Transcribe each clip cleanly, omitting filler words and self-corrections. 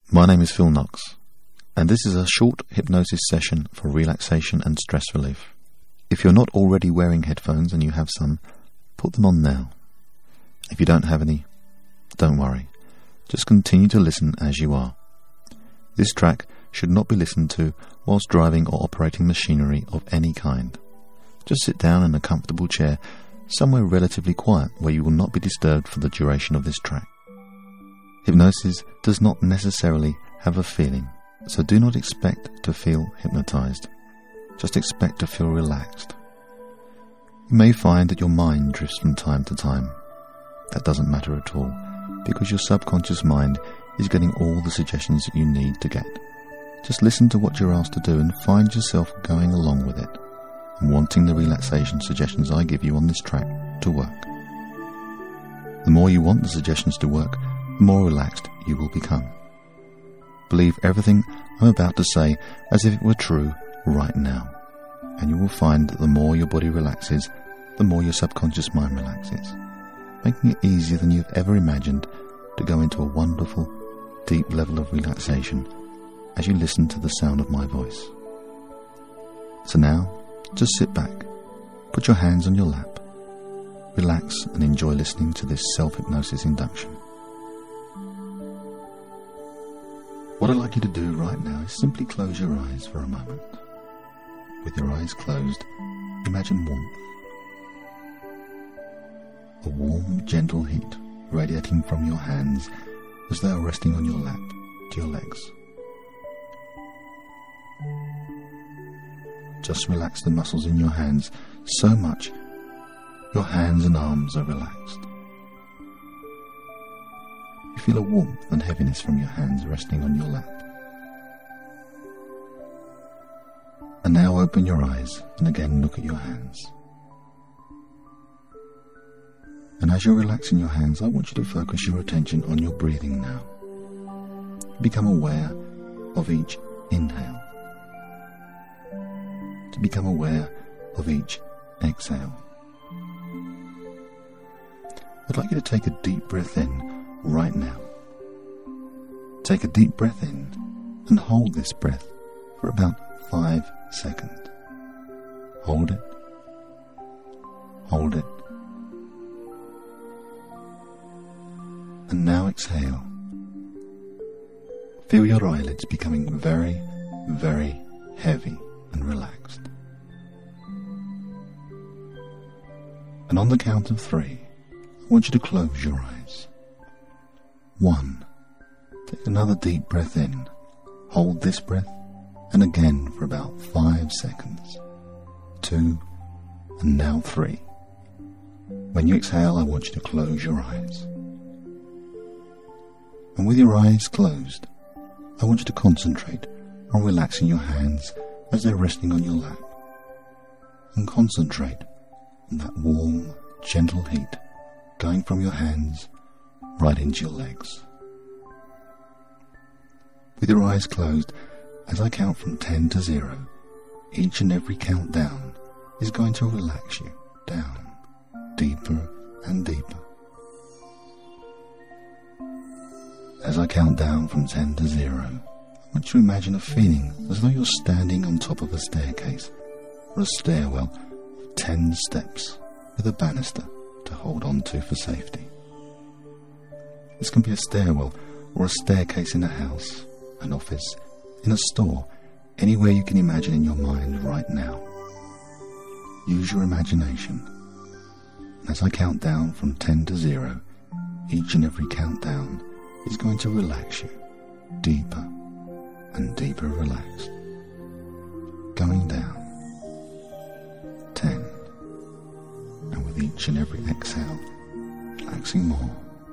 My name is Phil Knox, and this is a short hypnosis session for relaxation and stress relief. If you're not already wearing headphones and you have some, put them on now. If you don't have any, don't worry. Just continue to listen as you are. This track should not be listened to whilst driving or operating machinery of any kind. Just sit down in a comfortable chair, somewhere relatively quiet where you will not be disturbed for the duration of this track. Hypnosis does not necessarily have a feeling, so do not expect to feel hypnotized. Just expect to feel relaxed. You may find that your mind drifts from time to time. That doesn't matter at all, because your subconscious mind is getting all the suggestions that you need to get. Just listen to what you're asked to do and find yourself going along with it and wanting the relaxation suggestions I give you on this track to work. The more you want the suggestions to work, the more relaxed you will become. Believe everything I'm about to say as if it were true right now, and you will find that the more your body relaxes, the more your subconscious mind relaxes, making it easier than you've ever imagined to go into a wonderful, deep level of relaxation as you listen to the sound of my voice. So now, just sit back, put your hands on your lap, relax and enjoy listening to this self-hypnosis induction. What I'd like you to do right now is simply close your eyes for a moment. With your eyes closed, imagine warmth. A warm, gentle heat radiating from your hands as they are resting on your lap to your legs. Just relax the muscles in your hands so much your hands and arms are relaxed. You feel a warmth and heaviness from your hands resting on your lap. And now open your eyes and again look at your hands. And as you're relaxing your hands, I want you to focus your attention on your breathing now. Become aware of each inhale. To become aware of each exhale. I'd like you to take a deep breath in right now. Take a deep breath in and hold this breath for about 5 seconds. Hold it. Hold it. And now exhale. Feel your eyelids becoming very, very heavy and relaxed. And on the count of 3, I want you to close your eyes. 1. Take another deep breath in. Hold this breath, and again for about 5 seconds. 2, and now 3. When you exhale, I want you to close your eyes. And with your eyes closed, I want you to concentrate on relaxing your hands as they're resting on your lap. And concentrate on that warm, gentle heat going from your hands right into your legs. With your eyes closed, as I count from 10 to 0, each and every count down is going to relax you down, deeper and deeper. As I count down from 10 to 0, I want you to imagine a feeling as though you're standing on top of a staircase or a stairwell of 10 steps with a banister to hold on to for safety. This can be a stairwell or a staircase in a house, an office, in a store, anywhere you can imagine in your mind right now. Use your imagination. And as I count down from 10 to 0, each and every countdown is going to relax you deeper and deeper relaxed. Going down. 10. And with each and every exhale, relaxing more.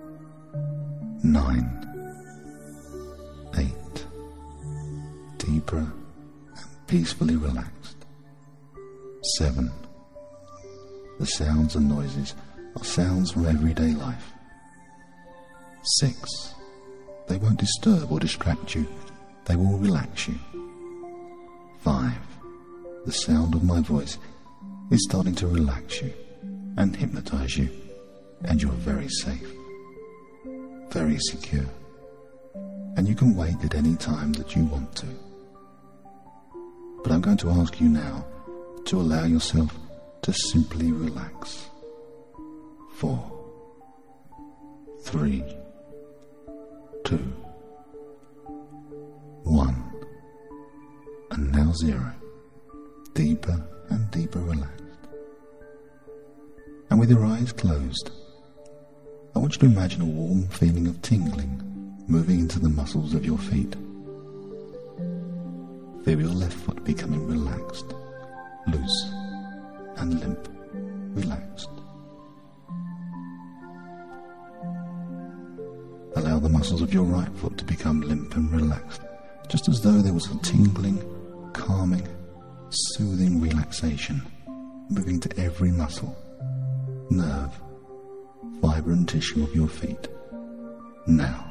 9. 8. Deeper and peacefully relaxed. 7. The sounds and noises are sounds from everyday life. 6. They won't disturb or distract you. They will relax you. 5. The sound of my voice is starting to relax you and hypnotize you, and you're very safe, very secure. and you can wait at any time that you want to. But I'm going to ask you now to allow yourself to simply relax. 4, 3, 2, 1, and now 0. Deeper and deeper relaxed. And with your eyes closed, I want you to imagine a warm feeling of tingling moving into the muscles of your feet. Feel your left foot becoming relaxed, loose, and limp, relaxed. Allow the muscles of your right foot to become limp and relaxed, just as though there was a tingling, calming, soothing relaxation moving to every muscle, nerve, fibre and tissue of your feet. Now.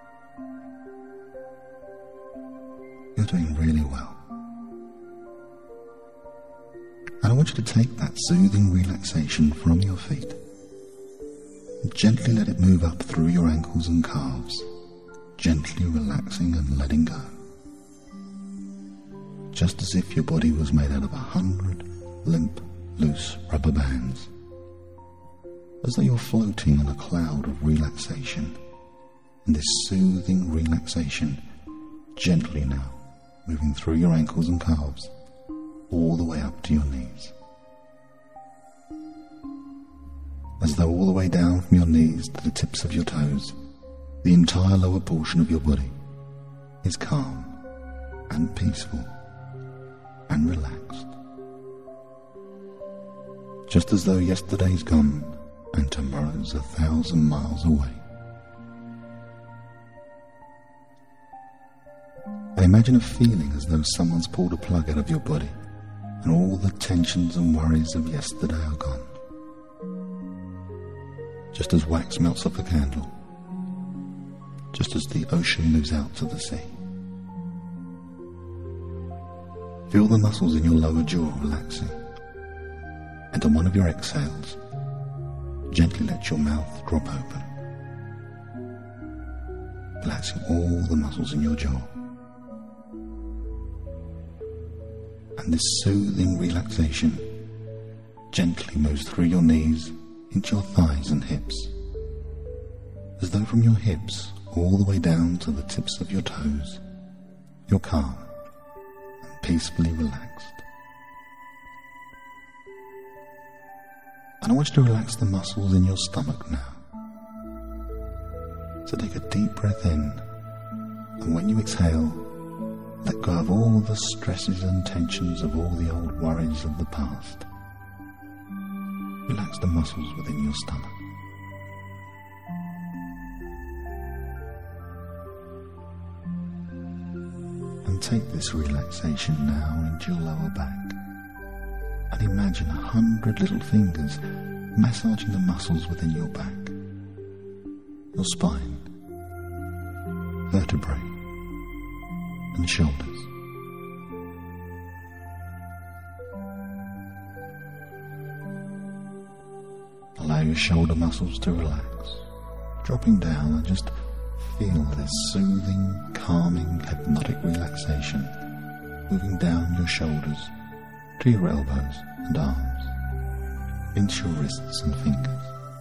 You're doing really well. And I want you to take that soothing relaxation from your feet and gently let it move up through your ankles and calves, gently relaxing and letting go. Just as if your body was made out of 100 limp, loose rubber bands. As though you're floating on a cloud of relaxation, and this soothing relaxation gently now moving through your ankles and calves all the way up to your knees. As though all the way down from your knees to the tips of your toes, the entire lower portion of your body is calm and peaceful and relaxed. Just as though yesterday's gone and tomorrow's 1,000 miles away. And imagine a feeling as though someone's pulled a plug out of your body and all the tensions and worries of yesterday are gone. Just as wax melts off a candle, just as the ocean moves out to the sea. Feel the muscles in your lower jaw relaxing, and on one of your exhales, gently let your mouth drop open, relaxing all the muscles in your jaw. And this soothing relaxation gently moves through your knees into your thighs and hips, as though from your hips all the way down to the tips of your toes, you're calm and peacefully relaxed. And I want you to relax the muscles in your stomach now. So take a deep breath in, and when you exhale, let go of all the stresses and tensions of all the old worries of the past. Relax the muscles within your stomach. And take this relaxation now into your lower back. And imagine 100 little fingers massaging the muscles within your back, your spine, vertebrae, and shoulders. Allow your shoulder muscles to relax, dropping down, and just feel this soothing, calming, hypnotic relaxation moving down your shoulders to your elbows and arms, into your wrists and fingers.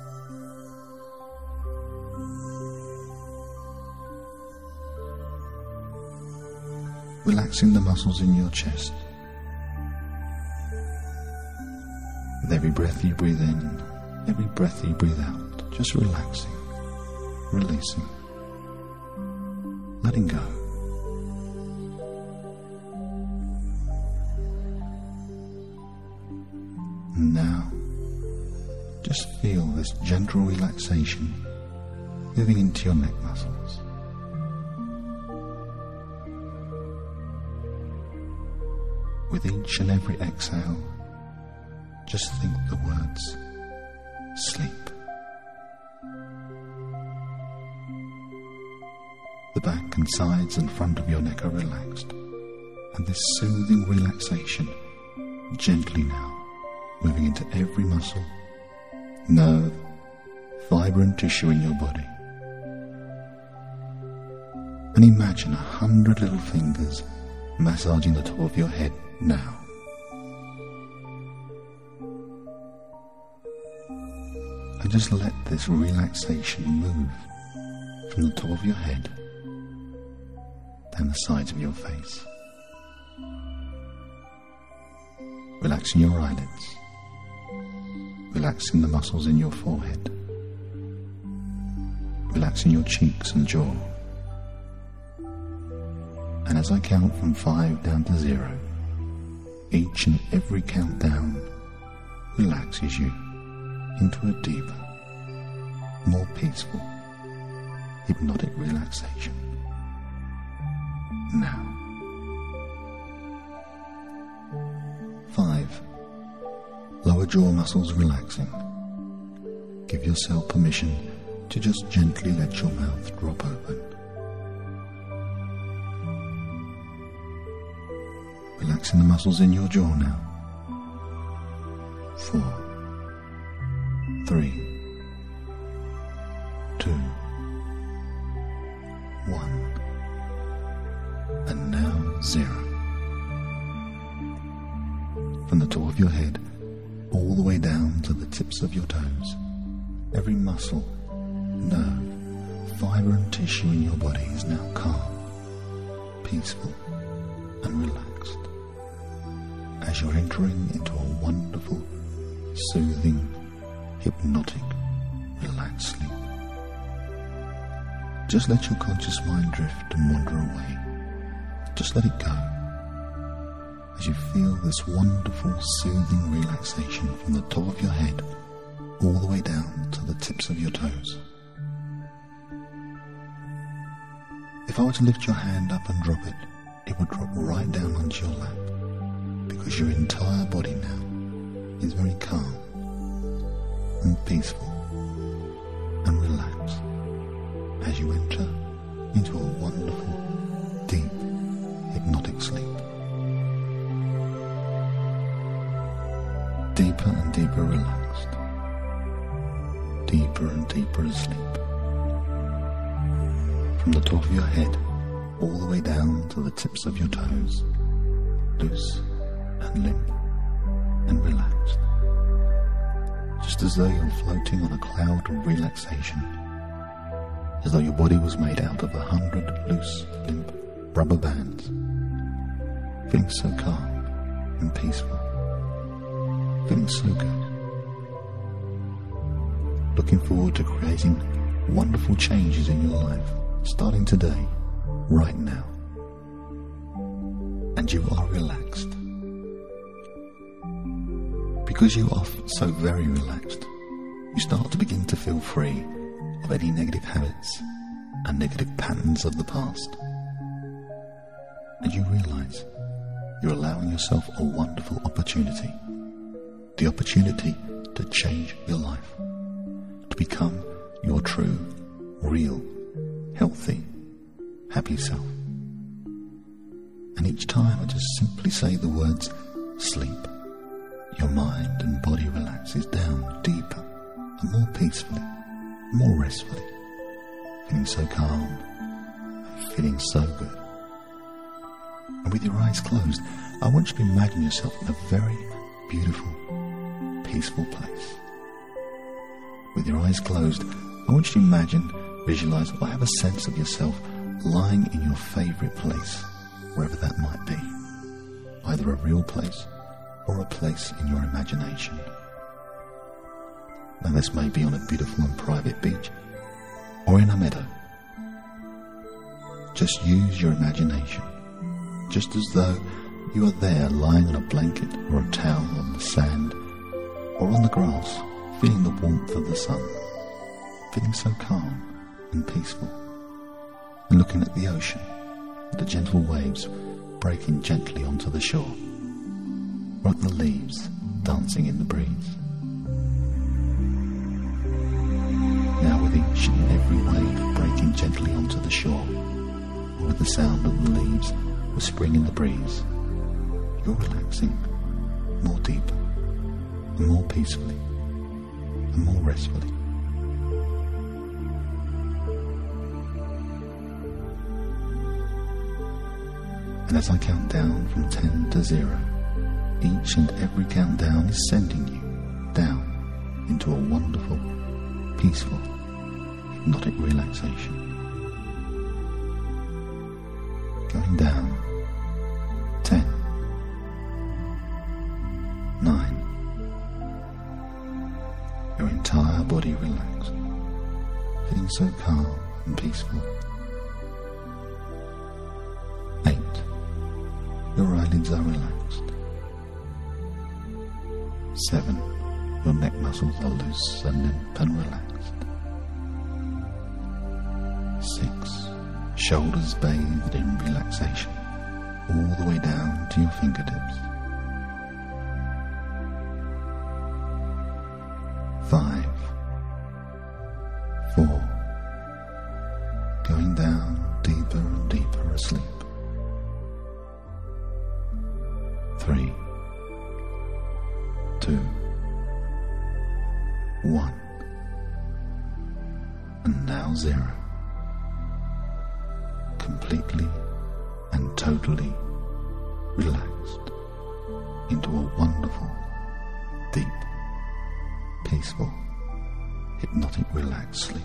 Relaxing the muscles in your chest. With every breath you breathe in, every breath you breathe out, just relaxing, releasing, letting go. And now, just feel this gentle relaxation moving into your neck muscles. With each and every exhale, just think the words, sleep. The back and sides and front of your neck are relaxed, and this soothing relaxation gently now moving into every muscle, nerve, fibre and tissue in your body. And imagine 100 little fingers massaging the top of your head now. And just let this relaxation move from the top of your head down the sides of your face. Relaxing your eyelids, relaxing the muscles in your forehead, relaxing your cheeks and jaw. And as I count from 5 down to 0, each and every countdown relaxes you into a deeper, more peaceful, hypnotic relaxation. Now. 5. Lower jaw muscles relaxing. Give yourself permission to just gently let your mouth drop open. Relaxing the muscles in your jaw now. 4, 3, 2, 1, and now 0. From the top of your head all the way down to the tips of your toes, every muscle, nerve, fibre and tissue in your body is now calm, peaceful and relaxed, as you're entering into a wonderful, soothing, hypnotic, relaxed sleep. Just let your conscious mind drift and wander away. Just let it go, as you feel this wonderful, soothing relaxation from the top of your head all the way down to the tips of your toes. If I were to lift your hand up and drop it, it would drop right down onto your lap, because your entire body now is very calm and peaceful and relaxed as you enter into a wonderful, deep, hypnotic sleep. Deeper and deeper relaxed, deeper and deeper asleep. From the top of your head all the way down to the tips of your toes, loose and limp and relaxed, just as though you're floating on a cloud of relaxation, as though your body was made out of 100 loose, limp rubber bands, feeling so calm and peaceful, feeling so good, looking forward to creating wonderful changes in your life, starting today, right now. And you are relaxed. Because you are so very relaxed, you start to begin to feel free of any negative habits and negative patterns of the past. And you realize you're allowing yourself a wonderful opportunity, the opportunity to change your life, to become your true, real, healthy, happy self. And each time I just simply say the words sleep, your mind and body relaxes down deeper and more peacefully, more restfully, feeling so calm and feeling so good. And with your eyes closed, I want you to imagine yourself in a very beautiful, peaceful place. With your eyes closed, I want you to imagine, visualize, or have a sense of yourself lying in your favourite place, wherever that might be, either a real place or a place in your imagination. Now this may be on a beautiful and private beach, or in a meadow. Just use your imagination, just as though you are there lying on a blanket or a towel on the sand or on the grass, feeling the warmth of the sun, feeling so calm and peaceful, and looking at the ocean, at the gentle waves breaking gently onto the shore, or at the leaves dancing in the breeze. Now with each and every wave breaking gently onto the shore, and with the sound of the leaves whispering in the breeze, you're relaxing more deeply, and more peacefully, and more restfully. And as I count down from 10 to 0, each and every countdown is sending you down into a wonderful, peaceful, hypnotic relaxation. Going down. 10, 9. Your entire body relaxed, feeling so calm and peaceful. 8. Your eyelids are relaxed. 7. Your neck muscles are loose and limp and relaxed. 6. Shoulders bathed in relaxation, all the way down to your fingertips. 5, 4. Going down deeper and deeper asleep. 3, 2, 1. And now 0. Completely and totally relaxed into a wonderful, deep, peaceful, hypnotic, relaxed sleep.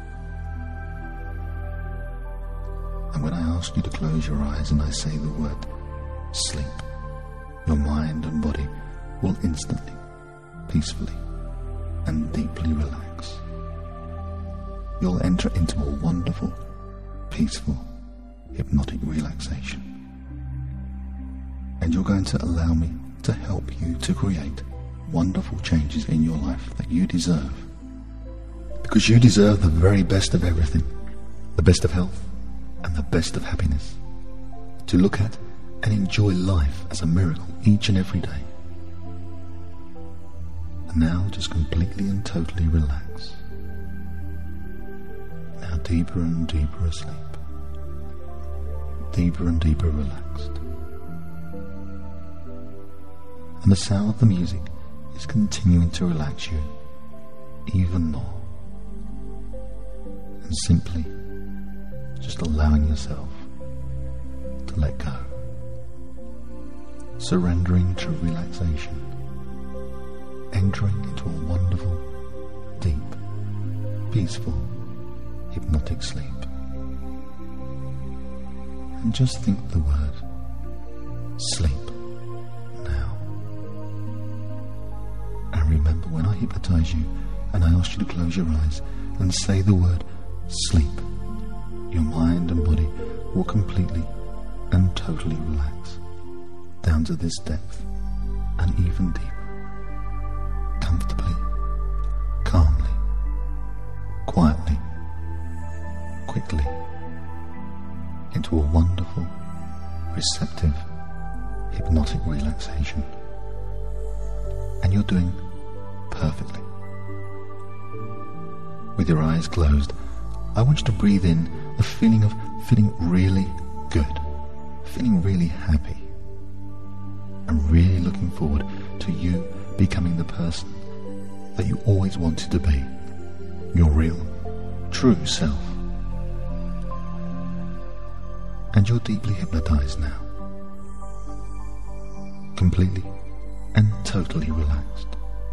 And when I ask you to close your eyes and I say the word sleep, your mind and body will instantly, peacefully, and deeply relax. You'll enter into a wonderful, peaceful, hypnotic relaxation. And you're going to allow me to help you to create wonderful changes in your life that you deserve. Because you deserve the very best of everything, the best of health and the best of happiness. To look at and enjoy life as a miracle each and every day. And now just completely and totally relax. Now deeper and deeper asleep. Deeper and deeper relaxed. And the sound of the music is continuing to relax you even more. And simply just allowing yourself to let go. Surrendering to relaxation. Entering into a wonderful, deep, peaceful, hypnotic sleep. And just think the word sleep now. And remember, when I hypnotize you and I ask you to close your eyes and say the word sleep, your mind and body will completely and totally relax down to this depth and even deeper. Comfortably, calmly, quietly, quickly, into a wonderful, receptive, hypnotic relaxation. And you're doing perfectly. With your eyes closed, I want you to breathe in a feeling of feeling really good, feeling really happy, and really looking forward to you becoming the person that you always wanted to be, your real, true self. And you're deeply hypnotized now, completely and totally relaxed.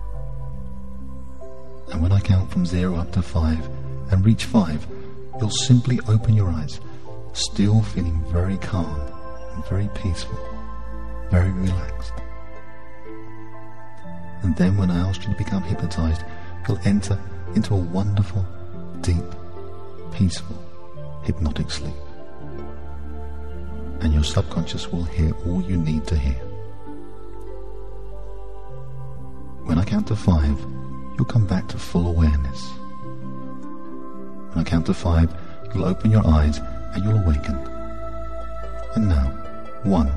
And when I count from 0 up to 5 and reach 5, you'll simply open your eyes, still feeling very calm and very peaceful, very relaxed. And then when I ask you to become hypnotized, you'll enter into a wonderful, deep, peaceful, hypnotic sleep. And your subconscious will hear all you need to hear. When I count to 5, you'll come back to full awareness. When I count to 5, you'll open your eyes and you'll awaken. And now, 1,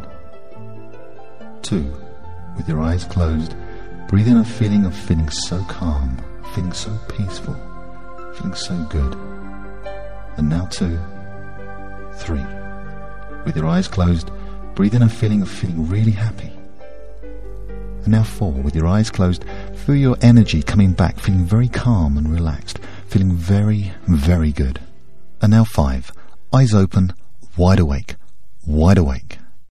2, with your eyes closed, breathe in a feeling of feeling so calm, feeling so peaceful, feeling so good. And now 2, 3. With your eyes closed, breathe in a feeling of feeling really happy. And now 4, with your eyes closed, feel your energy coming back, feeling very calm and relaxed, feeling very, very good. And now 5, eyes open, wide awake, wide awake.